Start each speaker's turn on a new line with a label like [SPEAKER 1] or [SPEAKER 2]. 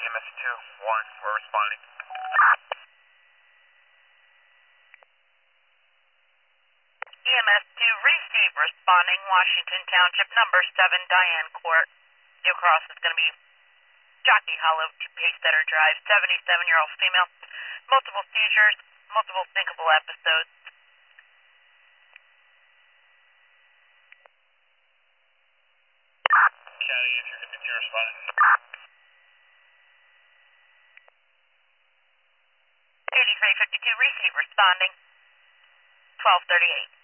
[SPEAKER 1] EMS 2, Warren, we're responding.
[SPEAKER 2] EMS 2, receive, responding, Washington Township, number 7, Diane Court. New cross is going to be Jockey Hollow to Pacesetter Drive, 77-year-old female, multiple seizures, multiple thinkable episodes.
[SPEAKER 1] County, if you're responding.
[SPEAKER 2] 8352, receive, responding, 1238.